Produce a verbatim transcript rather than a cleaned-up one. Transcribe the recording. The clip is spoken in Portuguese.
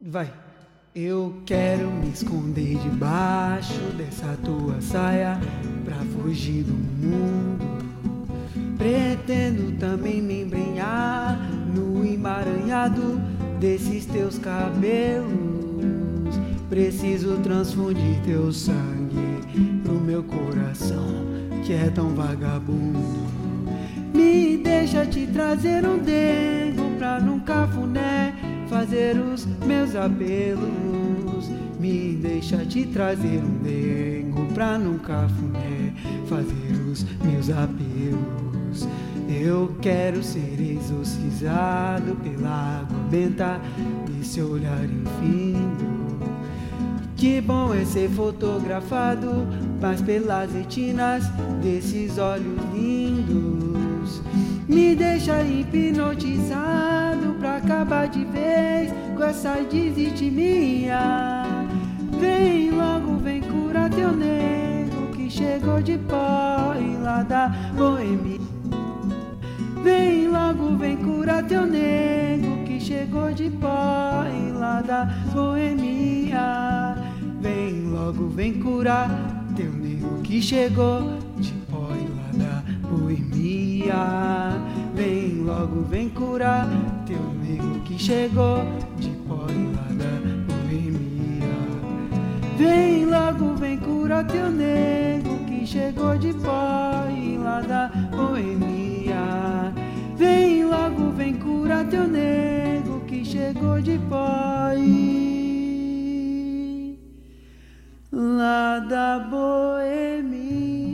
Vai. Eu quero me esconder debaixo dessa tua saia pra fugir do mundo. Pretendo também me embrenhar no emaranhado desses teus cabelos. Preciso transfundir teu sangue pro meu coração que é tão vagabundo. Me deixa te trazer um dengo pra num cafuné fazer os meus apelos. Me deixa te trazer um dengo pra num cafuné fazer os meus apelos. Eu quero ser exorcizado pela água benta desse olhar infindo. Que bom é ser fotografado, mas pelas retinas desses olhos lindos. Me deixa hipnotizado pra acabar de vez com essa desistimia. Vem logo, vem curar teu nego que chegou de pó e lá da boemia. Vem logo, vem curar teu nego que chegou de pó e lá da boemia. Vem logo, vem curar teu nego que chegou de pó e lá da boemia. Vem logo, vem curar teu nego que chegou de pó e lá da boemia. Vem logo, vem curar teu nego que chegou de pó e lá da boemia. Vem logo, vem curar teu nego que chegou de pó e lá da boemia.